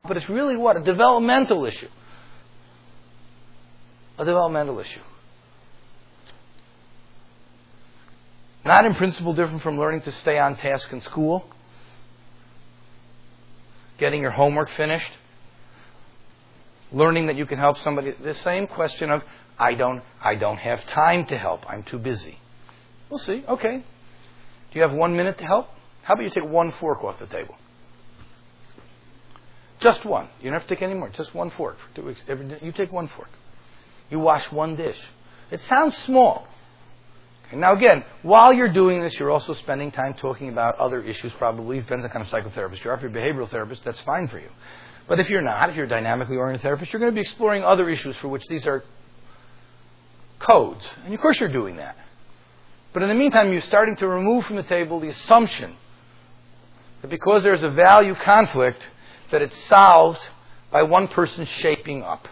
but it's really what? A developmental issue. A developmental issue. Not in principle different from learning to stay on task in school, getting your homework finished, learning that you can help somebody. The same question of, I don't have time to help. I'm too busy. We'll see. Okay. Do you have 1 minute to help? How about you take one fork off the table? Just one. You don't have to take any more. Just one fork for 2 weeks. You take one fork. You wash one dish. It sounds small. Okay. Now again, while you're doing this, you're also spending time talking about other issues probably. It depends on the kind of psychotherapist you are. If you're a behavioral therapist, that's fine for you. But if you're not, if you're a dynamically oriented therapist, you're going to be exploring other issues for which these are codes. And of course you're doing that. But in the meantime, you're starting to remove from the table the assumption that because there's a value conflict, that it's solved by one person shaping up.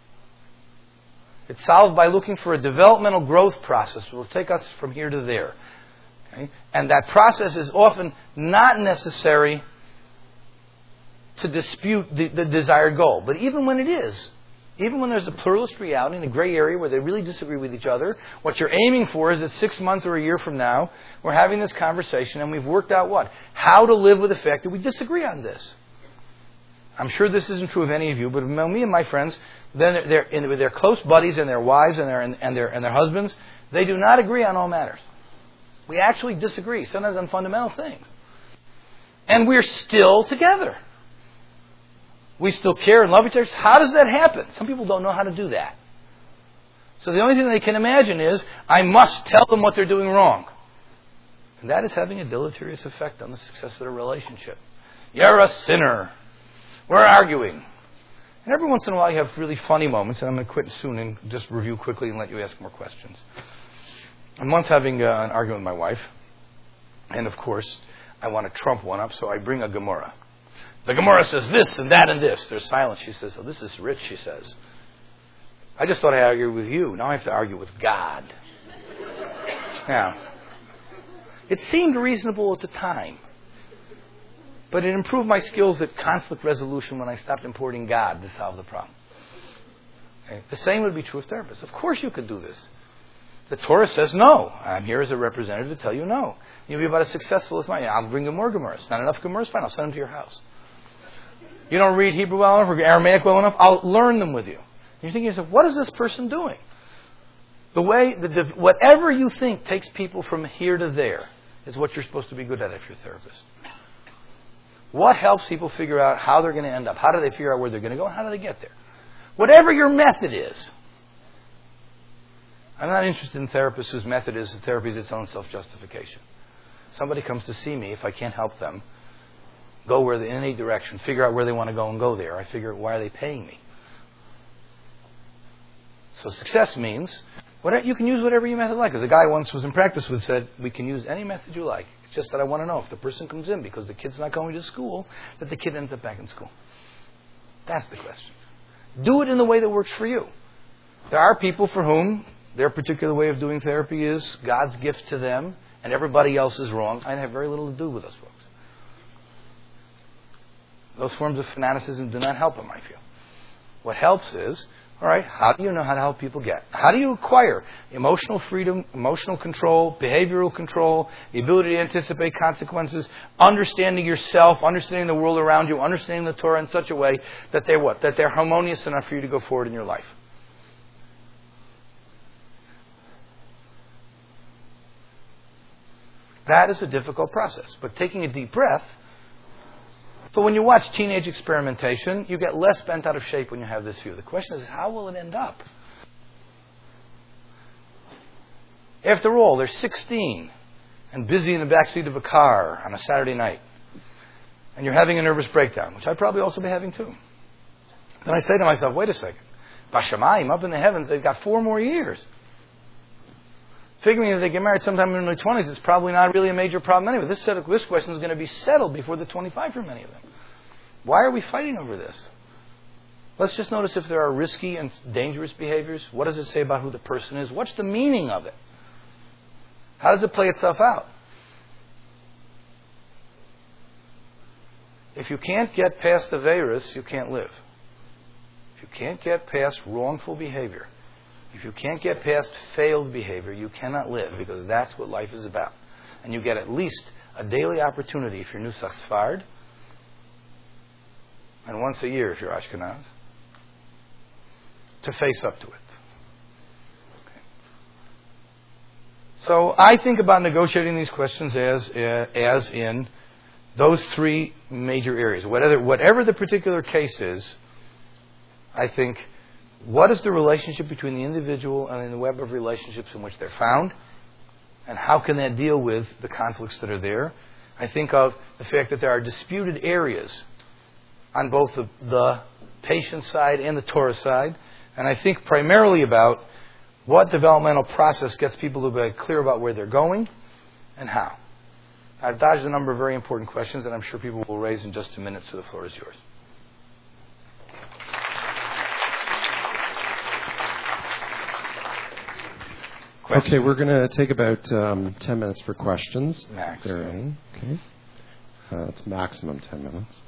It's solved by looking for a developmental growth process that will take us from here to there. Okay? And that process is often not necessary to dispute the desired goal. But even when it is, even when there's a pluralist reality in a gray area where they really disagree with each other, what you're aiming for is that 6 months or a year from now, we're having this conversation and we've worked out what? How to live with the fact that we disagree on this. I'm sure this isn't true of any of you, but me and my friends, then with their close buddies and their wives and their husbands, they do not agree on all matters. We actually disagree, sometimes on fundamental things. And we're still together. We still care and love each other. How does that happen? Some people don't know how to do that. So the only thing they can imagine is, I must tell them what they're doing wrong. And that is having a deleterious effect on the success of the relationship. You're a sinner. We're arguing. And every once in a while you have really funny moments, and I'm going to quit soon and just review quickly and let you ask more questions. I'm once having an argument with my wife, and of course I want to trump one up, so I bring a Gemara. The Gemara says this and that and this. There's silence. She says, oh, this is rich, she says. I just thought I argued with you. Now I have to argue with God. Now, it seemed reasonable at the time. But it improved my skills at conflict resolution when I stopped importing God to solve the problem. Okay? The same would be true of therapists. Of course you could do this. The Torah says no. I'm here as a representative to tell you no. You'll be about as successful as mine. I'll bring you more Gemaras. Not enough Gemaras? Fine, I'll send them to your house. You don't read Hebrew well enough or Aramaic well enough? I'll learn them with you. And you're thinking to yourself, what is this person doing? Whatever you think takes people from here to there is what you're supposed to be good at if you're a therapist. What helps people figure out how they're going to end up? How do they figure out where they're going to go? And how do they get there? Whatever your method is. I'm not interested in therapists whose method is that therapy is its own self-justification. Somebody comes to see me, if I can't help them, go in any direction, figure out where they want to go and go there. I figure, why are they paying me? So success means you can use whatever you method like. As a guy once was in practice with said, we can use any method you like. It's just that I want to know if the person comes in because the kid's not going to school, that the kid ends up back in school. That's the question. Do it in the way that works for you. There are people for whom their particular way of doing therapy is God's gift to them and everybody else is wrong. I have very little to do with those folks. Those forms of fanaticism do not help them, I feel. What helps is, all right, how do you know how to help people get? How do you acquire emotional freedom, emotional control, behavioral control, the ability to anticipate consequences, understanding yourself, understanding the world around you, understanding the Torah in such a way that they're harmonious enough for you to go forward in your life? That is a difficult process. But taking a deep breath. So when you watch teenage experimentation, you get less bent out of shape when you have this view. The question is, how will it end up? After all, they're 16 and busy in the backseat of a car on a Saturday night. And you're having a nervous breakdown, which I'd probably also be having too. Then I say to myself, wait a second. Bashamayim, up in the heavens, they've got 4 more years. Figuring that they get married sometime in their 20s is probably not really a major problem anyway. This question is going to be settled before they're 25 for many of them. Why are we fighting over this? Let's just notice if there are risky and dangerous behaviors. What does it say about who the person is? What's the meaning of it? How does it play itself out? if you can't get past the virus, you can't live. If you can't get past wrongful behavior, if you can't get past failed behavior, you cannot live, because that's what life is about. And you get at least a daily opportunity if you're Nusach Sfard, and once a year if you're Ashkenaz, to face up to it. Okay. So I think about negotiating these questions as in those three major areas. Whatever the particular case is, I think, what is the relationship between the individual and the web of relationships in which they're found? And how can that deal with the conflicts that are there? I think of the fact that there are disputed areas on both the patient side and the Torah side. And I think primarily about what developmental process gets people to be clear about where they're going and how. I've dodged a number of very important questions that I'm sure people will raise in just a minute, so the floor is yours. Question. Okay, we're going to take about 10 minutes for questions. Max. There are any. Okay. It's maximum 10 minutes.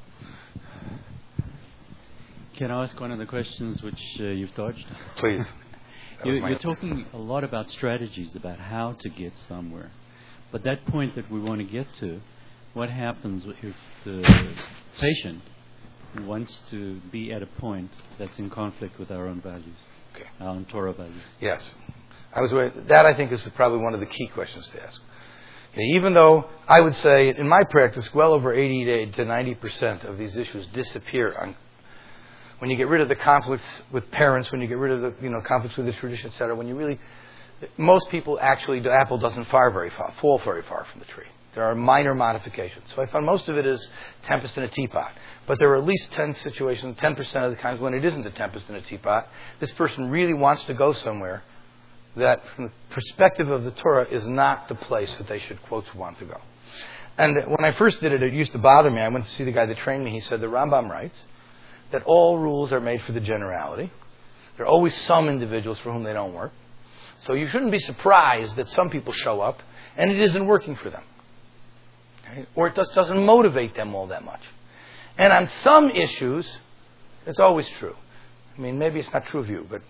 Can I ask one of the questions which you've dodged? Please. You're talking a lot about strategies, about how to get somewhere. But that point that we want to get to, what happens if the patient wants to be at a point that's in conflict with our own values, our own Torah values? Yes. That, I think, is probably one of the key questions to ask. Okay, even though I would say, in my practice, well over 80 to 90% of these issues disappear when you get rid of the conflicts with parents, when you get rid of the conflicts with the tradition, etc. Most people actually, the apple doesn't fall very far from the tree. There are minor modifications. So I found most of it is tempest in a teapot. But there are at least 10 situations, 10% of the times when it isn't a tempest in a teapot. This person really wants to go somewhere that, from the perspective of the Torah, is not the place that they should, quotes, want to go. And when I first did it, it used to bother me. I went to see the guy that trained me. He said, the Rambam writes that all rules are made for the generality. There are always some individuals for whom they don't work. So you shouldn't be surprised that some people show up and it isn't working for them. Okay? Or it just doesn't motivate them all that much. And on some issues, it's always true. I mean, maybe it's not true of you, but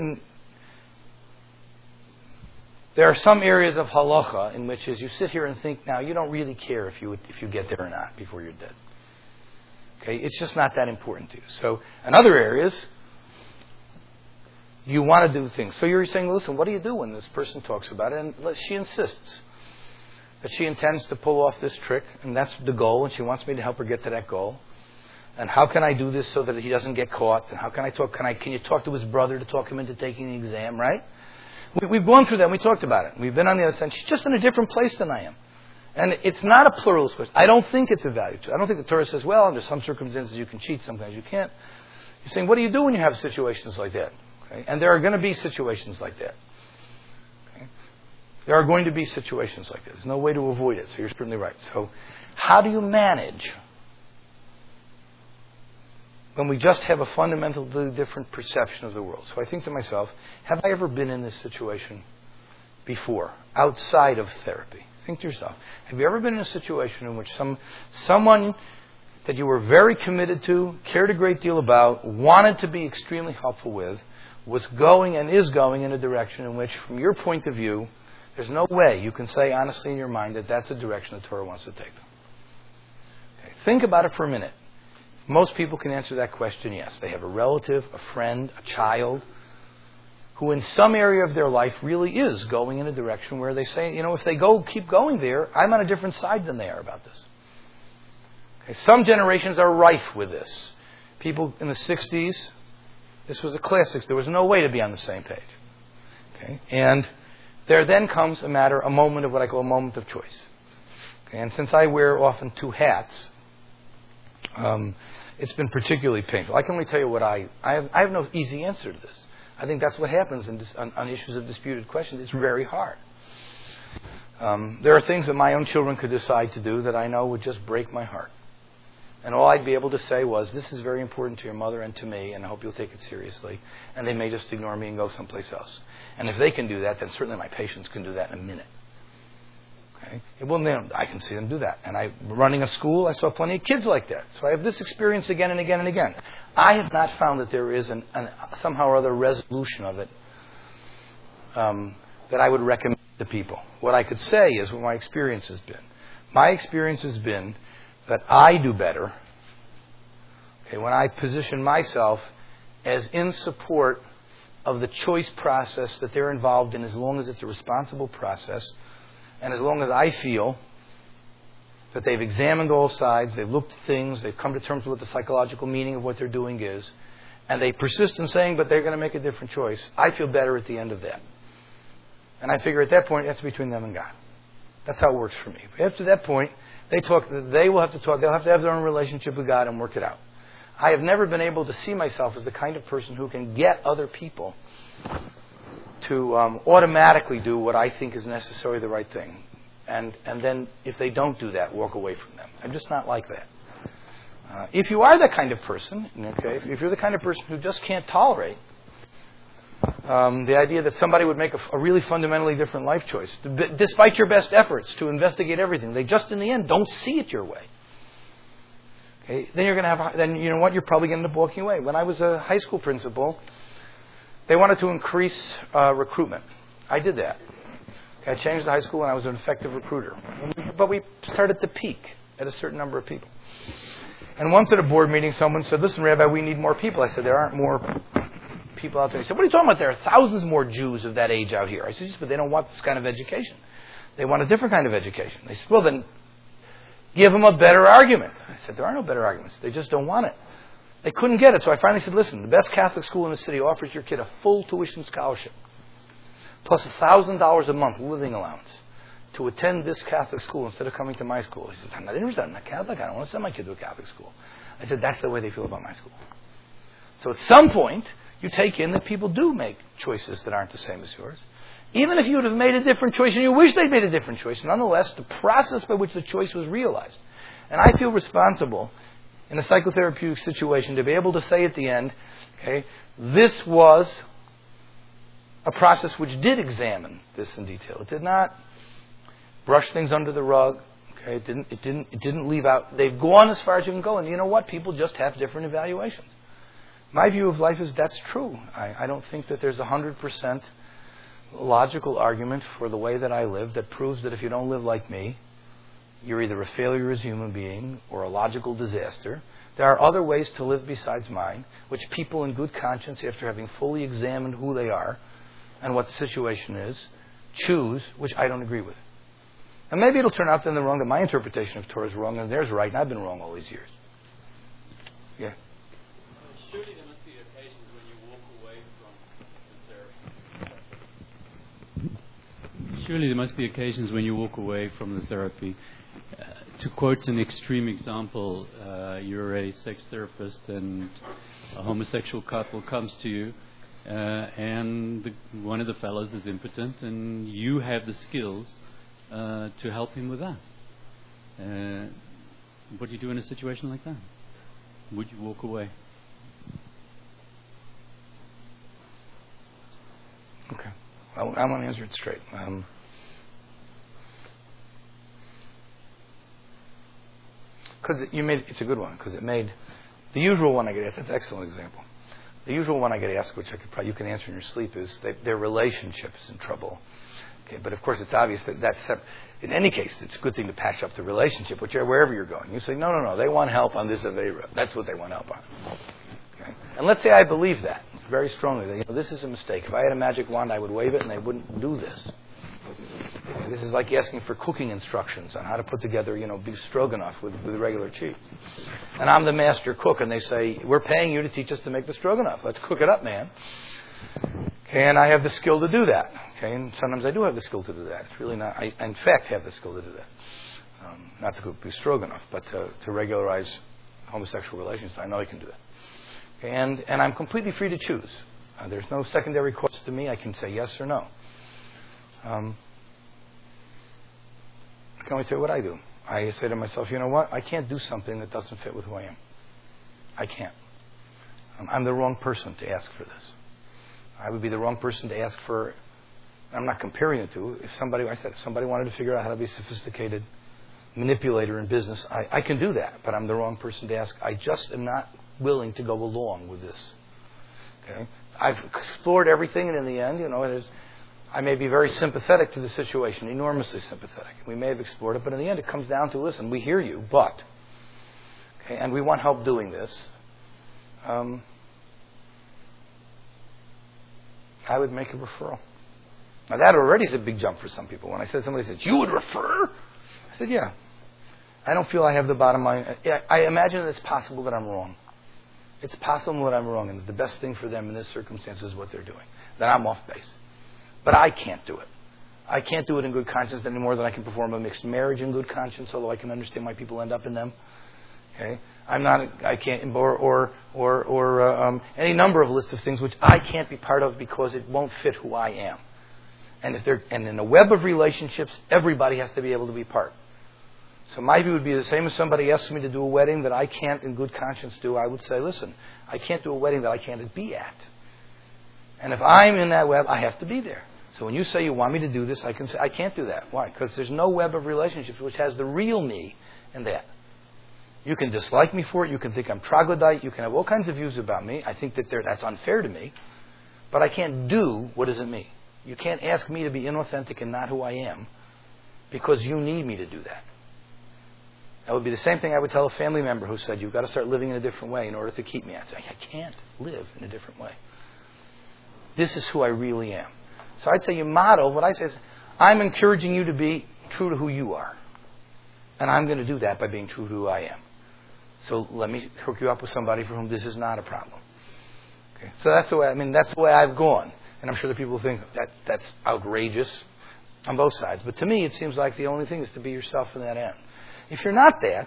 there are some areas of halacha in which, as you sit here and think, now you don't really care if you get there or not before you're dead. Okay, it's just not that important to you. So, in other areas, you want to do things. So you're saying, listen, what do you do when this person talks about it? And she insists that she intends to pull off this trick, and that's the goal, and she wants me to help her get to that goal. And how can I do this so that he doesn't get caught? And how can I talk? Can you talk to his brother to talk him into taking the exam? Right? We've gone through that. And we talked about it. We've been on the other side. She's just in a different place than I am. And it's not a pluralist question. I don't think it's a value to it. I don't think the Torah says, well, under some circumstances you can cheat, sometimes you can't. You're saying, what do you do when you have situations like that? Okay? And there are going to be situations like that. Okay? There are going to be situations like that. There's no way to avoid it. So you're certainly right. So how do you manage when we just have a fundamentally different perception of the world? So I think to myself, have I ever been in this situation before, outside of therapy? Think to yourself, have you ever been in a situation in which someone that you were very committed to, cared a great deal about, wanted to be extremely helpful with, was going and is going in a direction in which, from your point of view, there's no way you can say honestly in your mind that that's the direction the Torah wants to take them? Okay. Think about it for a minute. Most people can answer that question, yes. They have a relative, a friend, a child, who in some area of their life really is going in a direction where they say, if they keep going there, I'm on a different side than they are about this. Okay, some generations are rife with this. People in the 60s, this was a classic. There was no way to be on the same page. Okay? And there then comes a moment of what I call a moment of choice. Okay? And since I wear often two hats, it's been particularly painful. I can only tell you what I have no easy answer to this. I think that's what happens on issues of disputed questions. It's very hard. There are things that my own children could decide to do that I know would just break my heart. And all I'd be able to say was, this is very important to your mother and to me, and I hope you'll take it seriously. And they may just ignore me and go someplace else. And if they can do that, then certainly my patients can do that in a minute. Okay? Well, I can see them do that. And running a school, I saw plenty of kids like that. So I have this experience again and again and again. I have not found that there is somehow or other resolution of it that I would recommend to people. What I could say is what my experience has been. My experience has been that I do better when I position myself as in support of the choice process that they're involved in, as long as it's a responsible process, and as long as I feel that they've examined all sides, they've looked at things, they've come to terms with what the psychological meaning of what they're doing is, and they persist in saying, but they're going to make a different choice, I feel better at the end of that. And I figure at that point, that's between them and God. That's how it works for me. After that point, they will have to talk, they'll have to have their own relationship with God and work it out. I have never been able to see myself as the kind of person who can get other people to automatically do what I think is necessarily the right thing. And then, if they don't do that, walk away from them. I'm just not like that. If you are that kind of person, if you're the kind of person who just can't tolerate the idea that somebody would make a really fundamentally different life choice, despite your best efforts to investigate everything, they just in the end don't see it your way. Okay, then you're going to have. Then you know what? You're probably going to end up walking away. When I was a high school principal, they wanted to increase recruitment. I did that. Okay, I changed the high school, and I was an effective recruiter. But we started to peak at a certain number of people. And once at a board meeting, someone said, "Listen, Rabbi, we need more people." I said, "There aren't more people out there." He said, "What are you talking about? There are thousands more Jews of that age out here." I said, "Yes, but they don't want this kind of education. They want a different kind of education." They said, "Well, then give them a better argument." I said, "There are no better arguments. They just don't want it." They couldn't get it. So I finally said, "Listen, the best Catholic school in the city offers your kid a full tuition scholarship, plus $1,000 a month living allowance to attend this Catholic school instead of coming to my school." He says, "I'm not interested. I'm not Catholic. I don't want to send my kid to a Catholic school." I said, "That's the way they feel about my school." So at some point, you take in that people do make choices that aren't the same as yours. Even if you would have made a different choice and you wish they'd made a different choice, nonetheless, the process by which the choice was realized. And I feel responsible in a psychotherapeutic situation to be able to say at the end, this was a process which did examine this in detail. It did not brush things under the rug. It didn't leave out. They've gone as far as you can go. And you know what? People just have different evaluations. My view of life is that's true. I don't think that there's 100% logical argument for the way that I live that proves that if you don't live like me, you're either a failure as a human being or a logical disaster. There are other ways to live besides mine, which people in good conscience, after having fully examined who they are and what the situation is, choose, which I don't agree with. And maybe it'll turn out then that my interpretation of Torah is wrong and theirs right, and I've been wrong all these years. Yeah. Surely there must be occasions when you walk away from the therapy. Surely there must be occasions when you walk away from the therapy. To quote an extreme example, you're a sex therapist and a homosexual couple comes to you and one of the fellows is impotent and you have the skills to help him with that. What do you do in a situation like that? Would you walk away? Okay. I want to answer it straight. Because it's a good one, because it made the usual one I get asked. That's an excellent example. The usual one I get asked, which you can answer in your sleep, is their relationship is in trouble. Okay, but of course it's obvious that's in any case it's a good thing to patch up the relationship, wherever you're going. You say no, they want help on this Avera. That's what they want help on. Okay, and let's say I believe that very strongly. That this is a mistake. If I had a magic wand, I would wave it, and they wouldn't do this. This is like asking for cooking instructions on how to put together, beef stroganoff with regular cheese. And I'm the master cook, and they say, "We're paying you to teach us to make the stroganoff. Let's cook it up, man." Okay, and I have the skill to do that. Okay, and sometimes I do have the skill to do that. It's really not. I, in fact, have the skill to do that. Not to cook beef stroganoff, but to regularize homosexual relations. I know I can do that. Okay, and I'm completely free to choose. There's no secondary cost to me. I can say yes or no. I can only tell you what I do. I say to myself, you know what? I can't do something that doesn't fit with who I am. I can't. I'm the wrong person to ask for this. I would be the wrong person to ask for I'm not comparing it to. If somebody wanted to figure out how to be a sophisticated manipulator in business, I can do that, but I'm the wrong person to ask. I just am not willing to go along with this. Okay? I've explored everything, and in the end, I may be very sympathetic to the situation, enormously sympathetic. We may have explored it, but in the end it comes down to, listen, we hear you, but, okay, and we want help doing this. I would make a referral. Now that already is a big jump for some people. When I said, somebody said, you would refer? I said, yeah. I don't feel I have the bottom line. I imagine it's possible that I'm wrong. It's possible that I'm wrong, and that the best thing for them in this circumstance is what they're doing. That I'm off base. But I can't do it. I can't do it in good conscience any more than I can perform a mixed marriage in good conscience, although I can understand why people end up in them. Okay? I can't, or any number of lists of things which I can't be part of because it won't fit who I am. And in a web of relationships, everybody has to be able to be part. So my view would be the same as somebody asks me to do a wedding that I can't in good conscience do. I would say, listen, I can't do a wedding that I can't be at. And if I'm in that web, I have to be there. So when you say you want me to do this, I can say, I can't do that. Why? Because there's no web of relationships which has the real me in that. You can dislike me for it. You can think I'm troglodyte. You can have all kinds of views about me. I think that that's unfair to me. But I can't do what isn't me. You can't ask me to be inauthentic and not who I am because you need me to do that. That would be the same thing I would tell a family member who said, you've got to start living in a different way in order to keep me. I'd say, I can't live in a different way. This is who I really am. So I'd say you model. What I say is, I'm encouraging you to be true to who you are. And I'm going to do that by being true to who I am. So let me hook you up with somebody for whom this is not a problem. Okay? So that's the way, that's the way I've gone. And I'm sure that people think that's outrageous on both sides. But to me, it seems like the only thing is to be yourself in that end. If you're not that,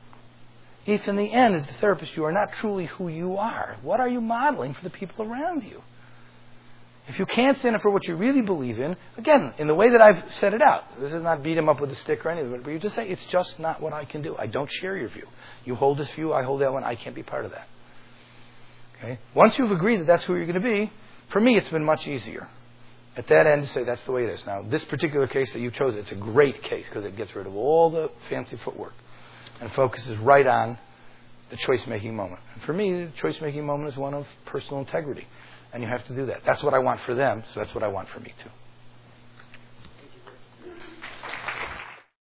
if in the end, as the therapist, you are not truly who you are, what are you modeling for the people around you? If you can't stand up for what you really believe in, again, in the way that I've set it out, this is not beat them up with a stick or anything, but you just say, it's just not what I can do. I don't share your view. You hold this view, I hold that one, I can't be part of that. Okay? Once you've agreed that that's who you're going to be, for me it's been much easier. At that end to say that's the way it is. Now, this particular case that you chose, it's a great case because it gets rid of all the fancy footwork and focuses right on the choice-making moment. And for me, the choice-making moment is one of personal integrity. And you have to do that. That's what I want for them, so that's what I want for me too.